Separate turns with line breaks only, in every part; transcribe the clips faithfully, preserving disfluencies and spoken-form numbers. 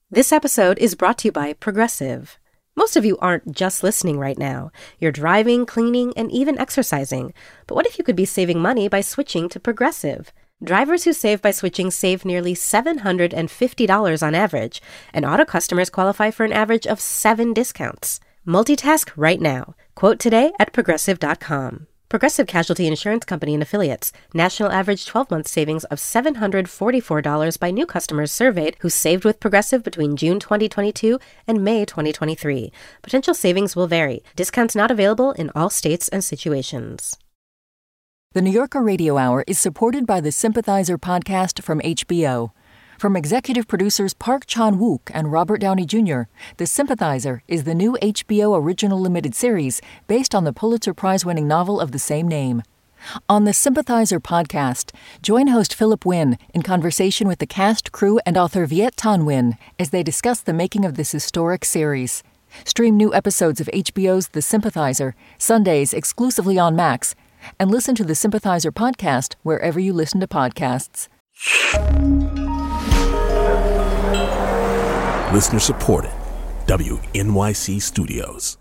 This episode is brought to you by Progressive. Most of you aren't just listening right now. You're driving, cleaning, and even exercising. But what if you could be saving money by switching to Progressive? Drivers who save by switching save nearly seven hundred fifty dollars on average, and auto customers qualify for an average of seven discounts. Multitask right now. Quote today at progressive dot com. Progressive Casualty Insurance Company and Affiliates. National average twelve-month savings of seven hundred forty-four dollars by new customers surveyed who saved with Progressive between June twenty twenty-two and May twenty twenty-three. Potential savings will vary. Discounts not available in all states and situations.
The New Yorker Radio Hour is supported by the Sympathizer podcast from H B O. From executive producers Park Chan-wook and Robert Downey Junior, The Sympathizer is the new H B O original limited series based on the Pulitzer Prize-winning novel of the same name. On the Sympathizer podcast, join host Philip Wynn in conversation with the cast, crew, and author Viet Thanh Nguyen as they discuss the making of this historic series. Stream new episodes of H B O's The Sympathizer, Sundays exclusively on Max, and listen to the Sympathizer podcast wherever you listen to podcasts.
Listener supported. W N Y C Studios.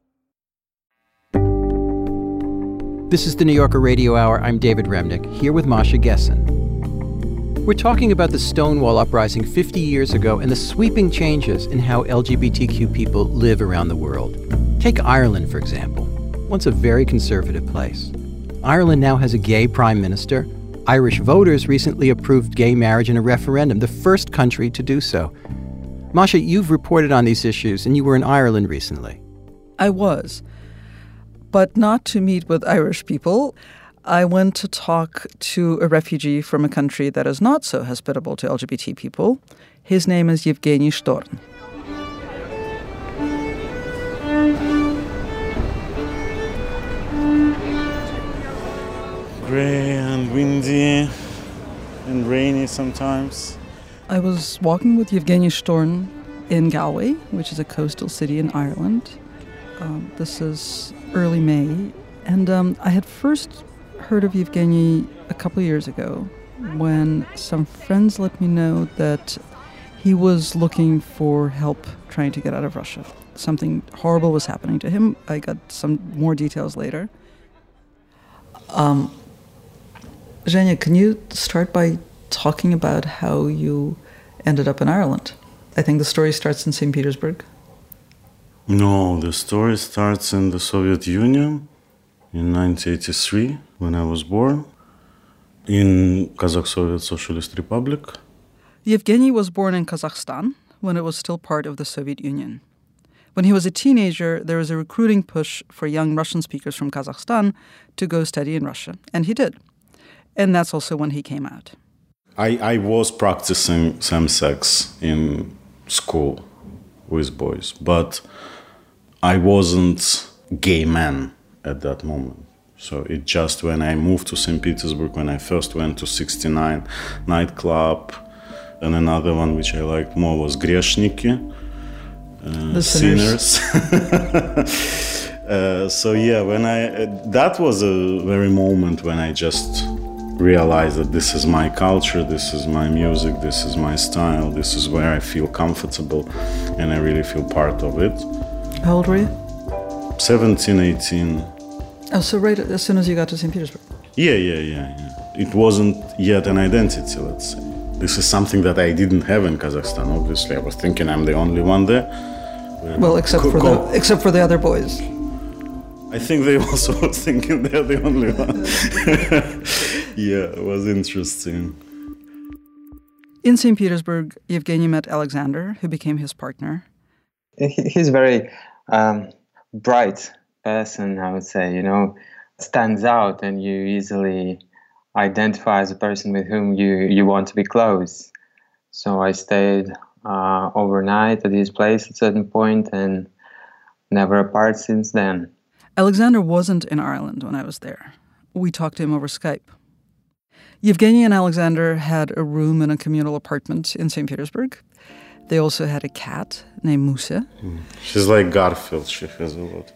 This is the New Yorker Radio Hour. I'm David Remnick, here with Masha Gessen. We're talking about the Stonewall Uprising fifty years ago and the sweeping changes in how L G B T Q people live around the world. Take Ireland, for example. Once a very conservative place. Ireland now has a gay prime minister. Irish voters recently approved gay marriage in a referendum, the first country to do so. Masha, you've reported on these issues, and you were in Ireland recently.
I was, but not to meet with Irish people. I went to talk to a refugee from a country that is not so hospitable to L G B T people. His name is Yevgeny Shtorn.
Gray and windy and rainy sometimes.
I was walking with Yevgeny Shtorn in Galway, which is a coastal city in Ireland. Um, this is early May. And um, I had first heard of Yevgeny a couple of years ago when some friends let me know that he was looking for help trying to get out of Russia. Something horrible was happening to him. I got some more details later. Um, Zhenya, can you start by talking about how you ended up in Ireland? I think the story starts in Saint Petersburg.
No, the story starts in the Soviet Union in nineteen eighty-three, when I was born, in Kazakh Soviet Socialist Republic.
Yevgeny was born in Kazakhstan when it was still part of the Soviet Union. When he was a teenager, there was a recruiting push for young Russian speakers from Kazakhstan to go study in Russia, and he did. And that's also when he came out.
I, I was practicing same-sex in school with boys, but I wasn't gay man at that moment. So it just when I moved to Saint Petersburg, when I first went to sixty-nine nightclub, and another one which I liked more was Greshniki, uh,
the sinners.
sinners. uh, so yeah, when I uh, that was a very moment when I just realize that this is my culture, this is my music, this is my style, this is where I feel comfortable and I really feel part of it.
How old were you?
seventeen, eighteen.
Oh, so right as soon as you got to Saint Petersburg?
Yeah, yeah, yeah, yeah. It wasn't yet an identity, let's say. This is something that I didn't have in Kazakhstan, obviously. I was thinking I'm the only one there.
Well, except for the except for the other boys.
I think they also were thinking they're the only one. Yeah, it was interesting.
In Saint Petersburg, Yevgeny met Alexander, who became his partner.
He's a very um, bright person, I would say, you know, stands out and you easily identify as a person with whom you, you want to be close. So I stayed uh, overnight at his place at a certain point and never apart since then.
Alexander wasn't in Ireland when I was there. We talked to him over Skype. Yevgeny and Alexander had a room in a communal apartment in Saint Petersburg. They also had a cat named Musa.
Mm. She's like Garfield. She has a lot.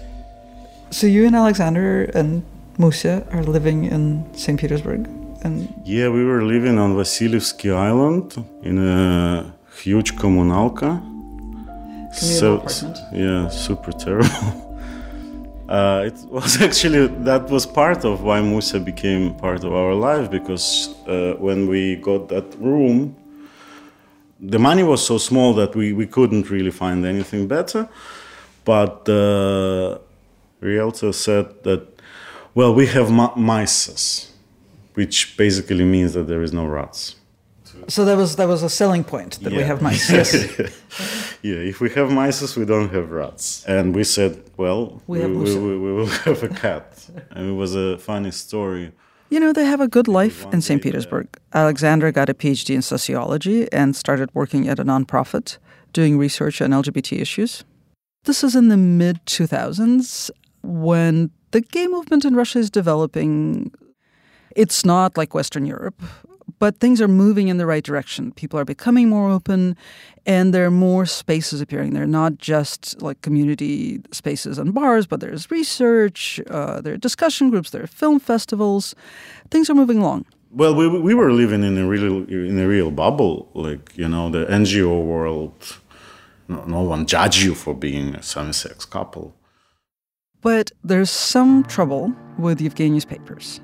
So you and Alexander and Musa are living in Saint Petersburg? And
yeah, we were living on Vasilievsky Island in a huge kommunalka.
So, apartment.
Yeah, super terrible. Uh, it was actually, that was part of why Musa became part of our life, because uh, when we got that room, the money was so small that we, we couldn't really find anything better. But the realtor said that, well, we have ma- mices, which basically means that there is no rats.
So that was that was a selling point, that
yeah.
we have mice. Yes.
Yeah, if we have mice, we don't have rats. And we said, well,
we,
we,
have
we, we, we will have a cat. And it was a funny story.
You know, they have a good life in Saint Petersburg. Alexandra got a P H D in sociology and started working at a nonprofit doing research on L G B T issues. This is in the mid two thousands when the gay movement in Russia is developing. It's not like Western Europe, but things are moving in the right direction. People are becoming more open, and there are more spaces appearing. They're not just like community spaces and bars, but there's research, uh, there are discussion groups, there are film festivals. Things are moving along.
Well, we we were living in a real in a real bubble, like, you know, the N G O world. No, no one judged you for being a same-sex couple.
But there's some trouble with Yevgeny's papers.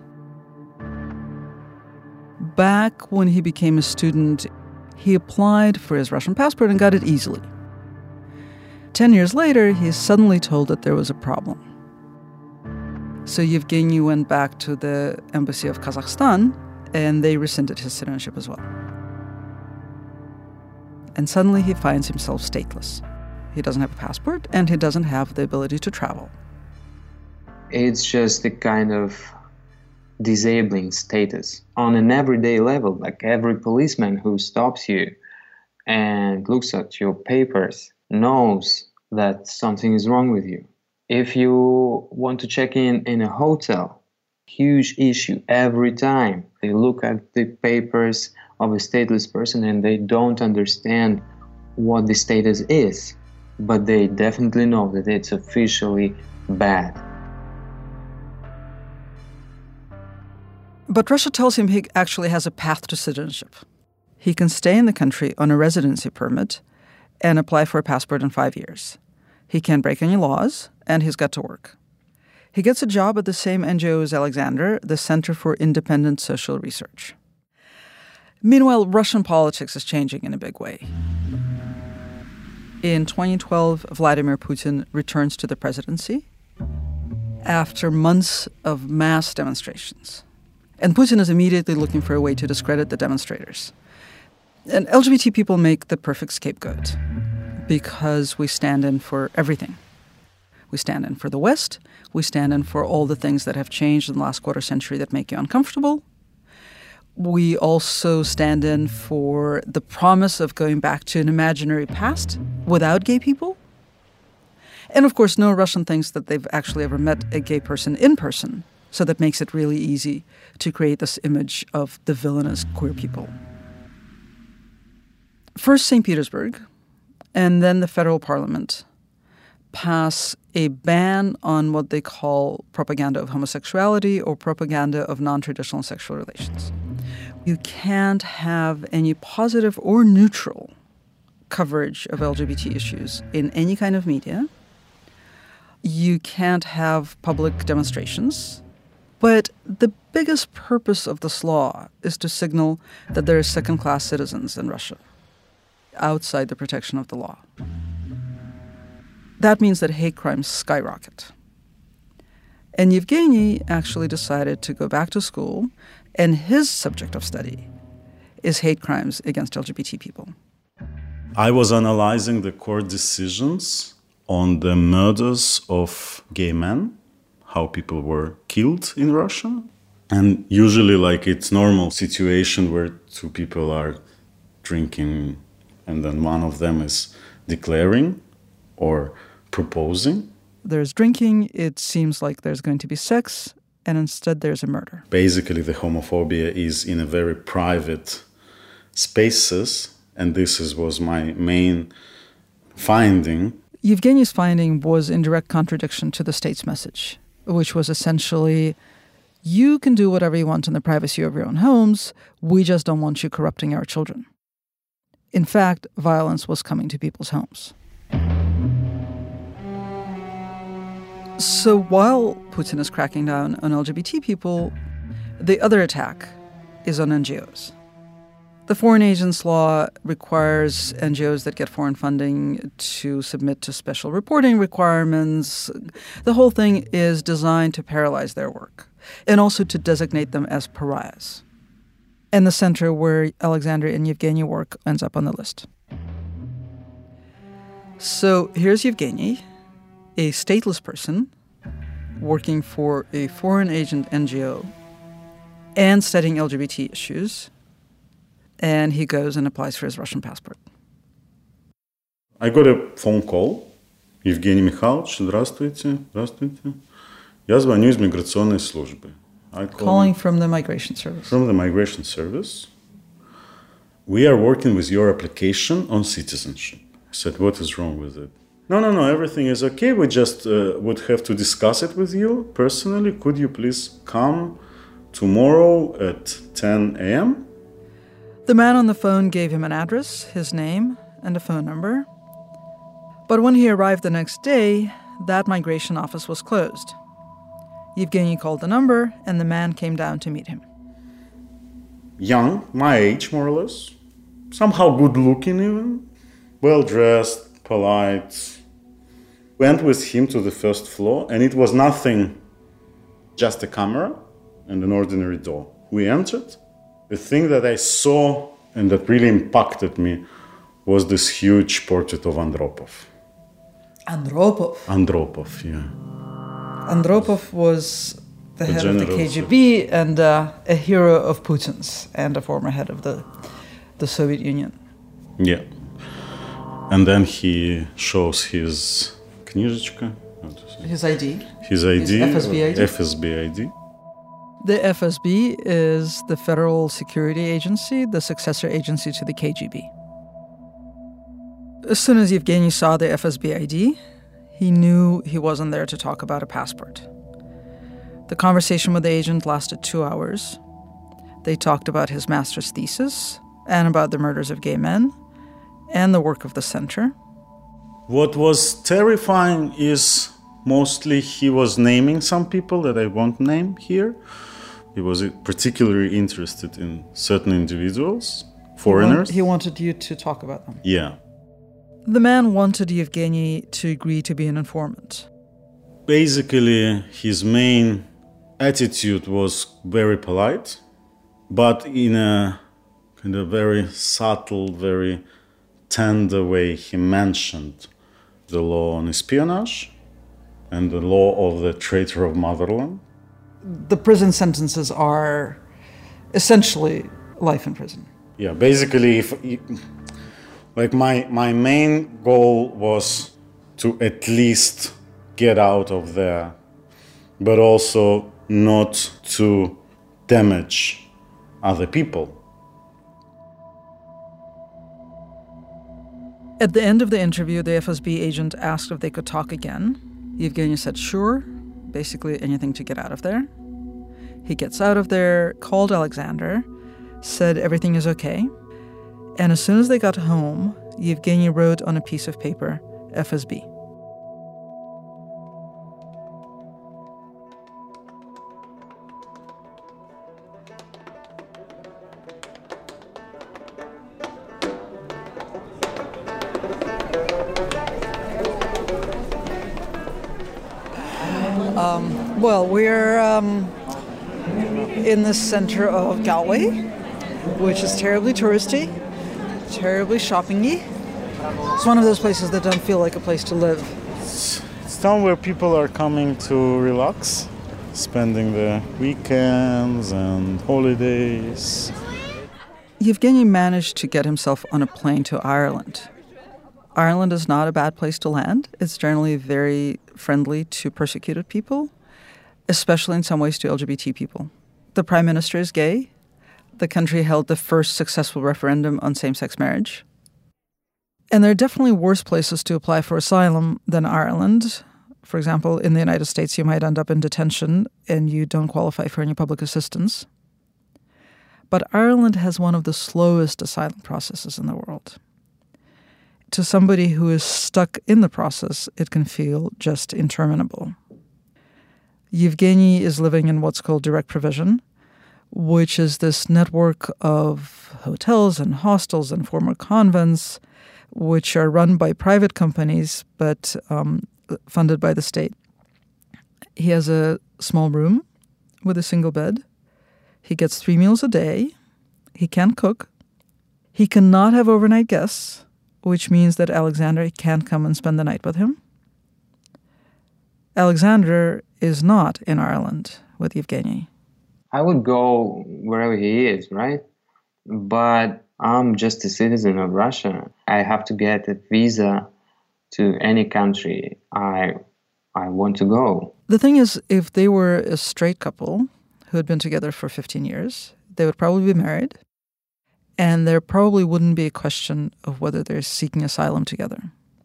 Back when he became a student, he applied for his Russian passport and got it easily. Ten years later, he's suddenly told that there was a problem. So Yevgeny went back to the embassy of Kazakhstan, and they rescinded his citizenship as well. And suddenly he finds himself stateless. He doesn't have a passport, and he doesn't have the ability to travel.
It's just a kind of disabling status on an everyday level. Like every policeman who stops you and looks at your papers knows that something is wrong with you. If you want to check in in a hotel, huge issue every time. They look at the papers of a stateless person and they don't understand what the status is, but they definitely know that it's officially bad.
But Russia tells him he actually has a path to citizenship. He can stay in the country on a residency permit and apply for a passport in five years. He can't break any laws, and he's got to work. He gets a job at the same N G O as Alexander, the Center for Independent Social Research. Meanwhile, Russian politics is changing in a big way. In twenty twelve, Vladimir Putin returns to the presidency after months of mass demonstrations. And Putin is immediately looking for a way to discredit the demonstrators. And L G B T people make the perfect scapegoat because we stand in for everything. We stand in for the West. We stand in for all the things that have changed in the last quarter century that make you uncomfortable. We also stand in for the promise of going back to an imaginary past without gay people. And of course, no Russian thinks that they've actually ever met a gay person in person. So that makes it really easy to create this image of the villainous queer people. First, Saint Petersburg, and then the federal parliament pass a ban on what they call propaganda of homosexuality or propaganda of non-traditional sexual relations. You can't have any positive or neutral coverage of L G B T issues in any kind of media. You can't have public demonstrations. But the biggest purpose of this law is to signal that there are second-class citizens in Russia outside the protection of the law. That means that hate crimes skyrocket. And Yevgeny actually decided to go back to school, and his subject of study is hate crimes against L G B T people.
I was analyzing the court decisions on the murders of gay men, how people were killed in Russia. And usually, like, it's normal situation where two people are drinking and then one of them is declaring or proposing.
There's drinking, it seems like there's going to be sex, and instead there's a murder.
Basically, the homophobia is in a very private spaces, and this is, was my main finding.
Yevgeny's finding was in direct contradiction to the state's message, which was essentially, you can do whatever you want in the privacy of your own homes, we just don't want you corrupting our children. In fact, violence was coming to people's homes. So while Putin is cracking down on L G B T people, the other attack is on N G Os. The Foreign Agents Law requires N G Os that get foreign funding to submit to special reporting requirements. The whole thing is designed to paralyze their work and also to designate them as pariahs. And the center where Alexander and Yevgeny work ends up on the list. So here's Yevgeny, a stateless person working for a foreign agent N G O and studying L G B T issues. And he goes and applies for his Russian passport.
I got a phone call. Евгений Михайлович, здравствуйте, здравствуйте. Я звоню из миграционной службы.
Calling from the migration service.
From the migration service. We are working with your application on citizenship. I said, what is wrong with it? No, no, no, everything is okay. We just uh, would have to discuss it with you personally. Could you please come tomorrow at ten a.m.?
The man on the phone gave him an address, his name, and a phone number. But when he arrived the next day, that migration office was closed. Yevgeny called the number, and the man came down to meet him.
Young, my age more or less, somehow good-looking even, well-dressed, polite. Went with him to the first floor, and it was nothing, just a camera and an ordinary door. We entered. The thing that I saw and that really impacted me was this huge portrait of Andropov.
Andropov?
Andropov, yeah.
Andropov was the, the head of the K G B and uh, a hero of Putin's and a former head of the, the Soviet Union.
Yeah. And then he shows his книжечка.
His I D.
His I D.
His F S B I D.
F S B I D.
The F S B is the Federal Security Agency, the successor agency to the K G B. As soon as Yevgeny saw the F S B I D, he knew he wasn't there to talk about a passport. The conversation with the agent lasted two hours. They talked about his master's thesis and about the murders of gay men and the work of the center.
What was terrifying is mostly he was naming some people that I won't name here. He was particularly interested in certain individuals, foreigners.
He wanted you to talk about them.
Yeah.
The man wanted Yevgeny to agree to be an informant.
Basically, his main attitude was very polite, but in a kind of very subtle, very tender way, he mentioned the law on espionage and the law of the traitor of motherland.
The prison sentences are essentially life in prison.
Yeah, basically, if like my my main goal was to at least get out of there, but also not to damage other people.
At the end of the interview, the F S B agent asked if they could talk again. Yevgeny said sure, basically anything to get out of there. He gets out of there, called Alexander, said everything is okay. And as soon as they got home, Yevgeny wrote on a piece of paper, F S B. Um, well, we're um, in the center of Galway, which is terribly touristy, terribly shoppingy. It's one of those places that don't feel like a place to live.
It's, it's town where people are coming to relax, spending the weekends and holidays.
Yevgeny managed to get himself on a plane to Ireland. Ireland is not a bad place to land. It's generally very friendly to persecuted people, especially in some ways to L G B T people. The prime minister is gay. The country held the first successful referendum on same-sex marriage. And there are definitely worse places to apply for asylum than Ireland. For example, in the United States, you might end up in detention and you don't qualify for any public assistance. But Ireland has one of the slowest asylum processes in the world. to somebody who is stuck in the process, it can feel just interminable. Yevgeny is living in what's called direct provision, which is this network of hotels and hostels and former convents, which are run by private companies but um, funded by the state. He has a small room with a single bed. He gets three meals a day. He can't cook. He cannot have overnight guests, which means that Alexander can't come and spend the night with him. Alexander is not in Ireland with Yevgeny.
I would go wherever he is, right? But I'm just a citizen of Russia. I have to get a visa to any country I I want to go.
The thing is, if they were a straight couple who had been together for fifteen years, they would probably be married, and there probably wouldn't be a question of whether they're seeking asylum together.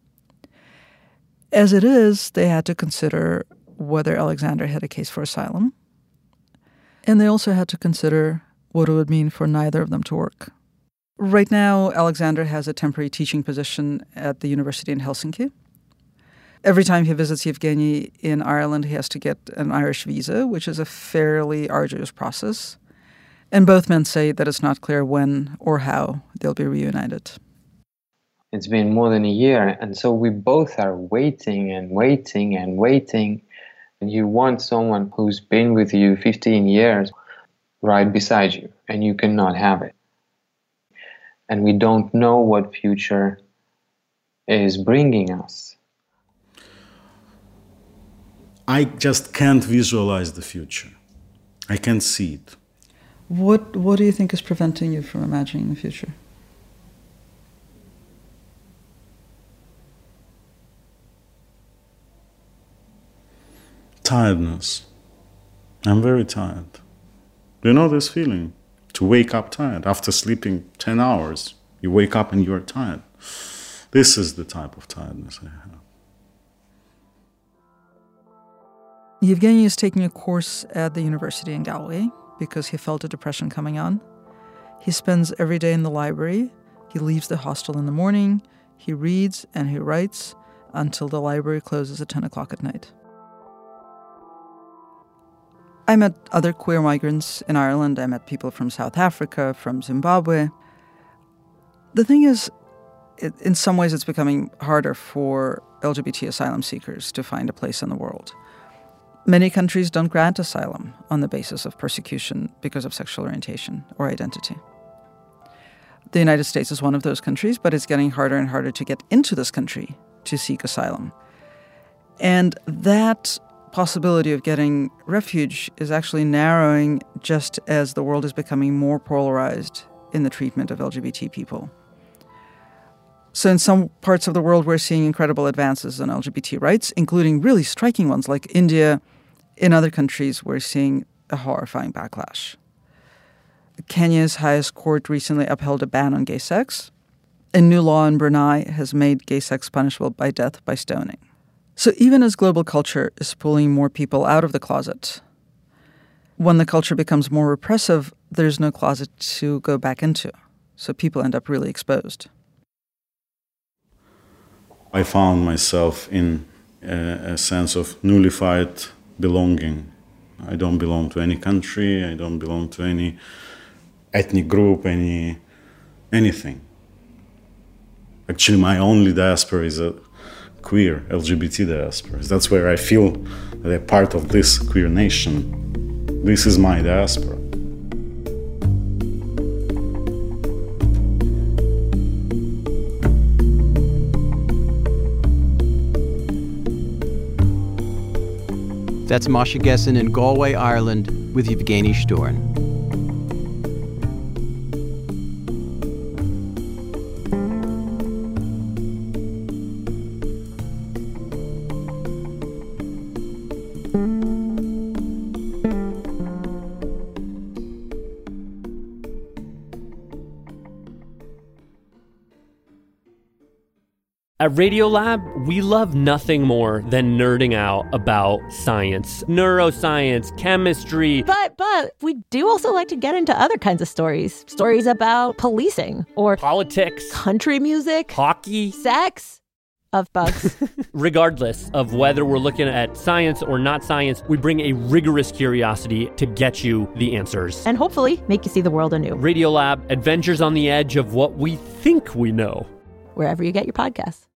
As it is, they had to consider whether Alexander had a case for asylum, and they also had to consider what it would mean for neither of them to work. Right now, Alexander has a temporary teaching position at the university in Helsinki. Every time he visits Yevgeny in Ireland, he has to get an Irish visa, which is a fairly arduous process. And both men say that it's not clear when or how they'll be reunited.
It's been more than a year, and so we both are waiting and waiting and waiting. And you want someone who's been with you fifteen years right beside you, and you cannot have it. And we don't know what future is bringing us.
I just can't visualize the future. I can't see it.
What What do you think is preventing you from imagining the future?
Tiredness. I'm very tired. Do you know this feeling? To wake up tired. After sleeping ten hours, you wake up and you're tired. This is the type of tiredness I have.
Yevgeny is taking a course at the university in Galway because he felt a depression coming on. He spends every day in the library. He leaves the hostel in the morning. He reads and he writes until the library closes at ten o'clock at night. I met other queer migrants in Ireland. I met people from South Africa, from Zimbabwe. The thing is, it, in some ways it's becoming harder for L G B T asylum seekers to find a place in the world. Many countries don't grant asylum on the basis of persecution because of sexual orientation or identity. The United States is one of those countries, but it's getting harder and harder to get into this country to seek asylum. And that possibility of getting refuge is actually narrowing just as the world is becoming more polarized in the treatment of L G B T people. So in some parts of the world, we're seeing incredible advances in L G B T rights, including really striking ones like India. In other countries, we're seeing a horrifying backlash. Kenya's highest court recently upheld a ban on gay sex. A new law in Brunei has made gay sex punishable by death by stoning. So even as global culture is pulling more people out of the closet, when the culture becomes more repressive, there's no closet to go back into. So people end up really exposed.
I found myself in a, a sense of nullified belonging. I don't belong to any country, I don't belong to any ethnic group, any anything. Actually, my only diaspora is a queer L G B T diaspora. That's where I feel that I'm part of this queer nation. This is my diaspora.
That's Masha Gessen in Galway, Ireland, with Yevgeny Shtorn.
At Radiolab, we love nothing more than nerding out about science, neuroscience, chemistry.
But, but we do also like to get into other kinds of stories. Stories about policing or
politics,
country music,
hockey,
sex, of bugs.
Regardless of whether we're looking at science or not science, we bring a rigorous curiosity to get you the answers.
And hopefully make you see the world anew.
Radiolab, adventures on the edge of what we think we know.
Wherever you get your podcasts.